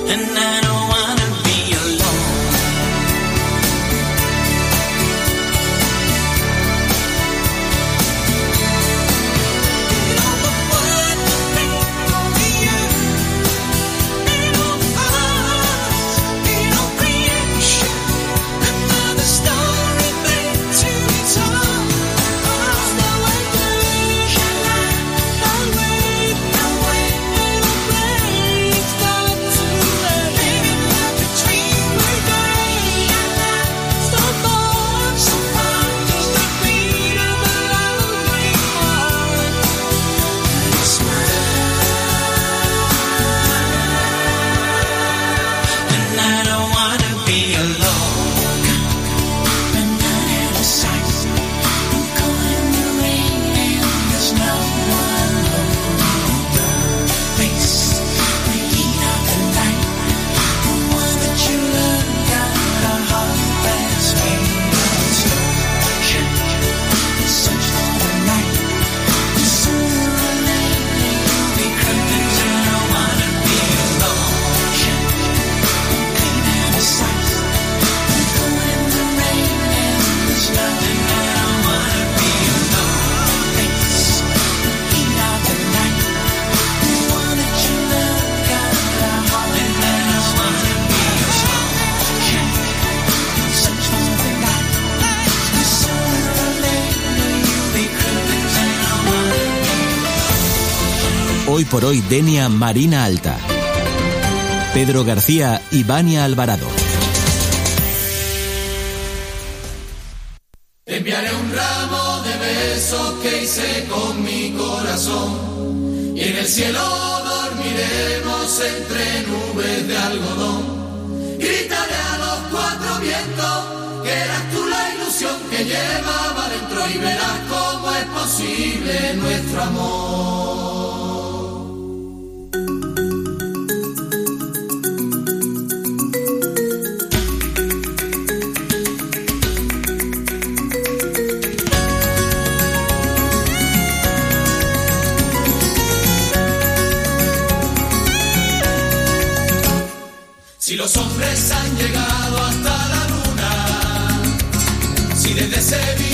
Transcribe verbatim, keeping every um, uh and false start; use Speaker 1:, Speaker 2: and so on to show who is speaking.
Speaker 1: Hoy por hoy, Denia Marina Alta. Pedro García y Vania Alvarado.
Speaker 2: Te enviaré un ramo de besos que hice con mi corazón, y en el cielo dormiremos entre nubes de algodón. Gritaré a los cuatro vientos que eras tú la ilusión que llevaba dentro, y verás cómo es posible nuestro amor. Si los hombres han llegado hasta la luna, si desde ese